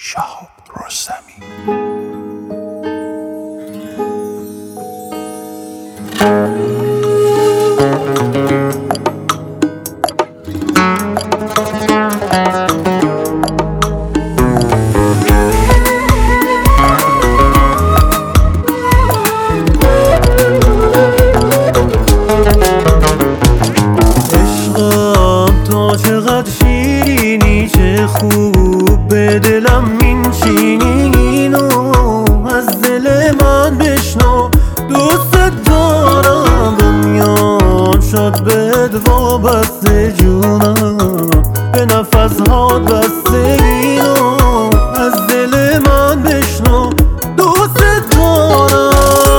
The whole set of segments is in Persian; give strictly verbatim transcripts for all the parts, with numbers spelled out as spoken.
شهاب رستمی. عشقم تا چقدر شیرینی، چه خوب به دلم مینشینی، اینو از دل من بشنو، دوست دارم دنیام شد بهت وابسته، جونم به نفس‌هات بسته، اینو از دل من بشنو، دوست دارم.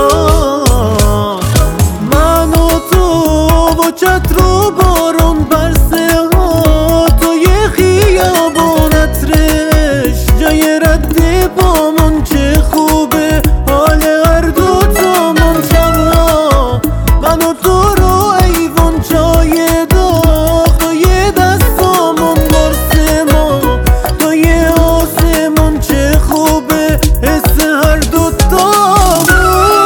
من و تو و چتر و بارون برسه ها، توی خیابون عطرش جای رد پامون، چه خوبه حال هر دوتامون. شبا من و تو رو ایوون چای داغ، توی دستامون برسه ما توی آسمون، چه خوبه حس هر دوتامون.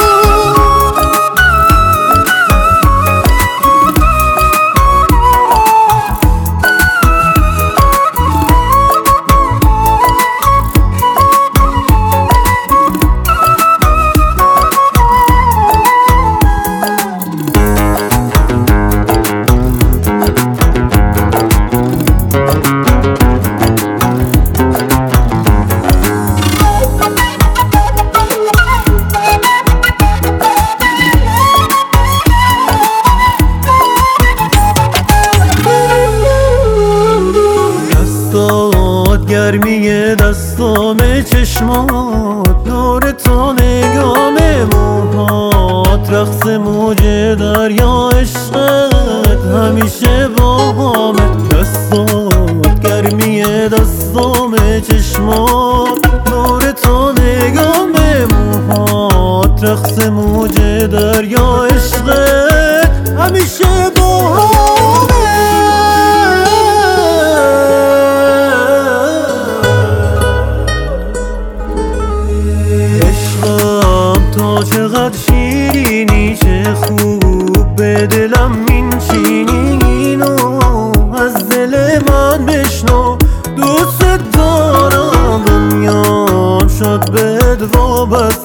گرمی دستام، چشمات نور تو، نگام موهات رقص موج دریا، عشقت همیشه با همه. دستات گرمی دستام، چشمات نور تو، نگام موهات رقص موج دریا، عشقت همیشه با همه. تا چقدر شیرینی، چه خوب به دلم مینشینی، اینو از دل من بشنو، دوست دارم دنیام شد بهت وابسته.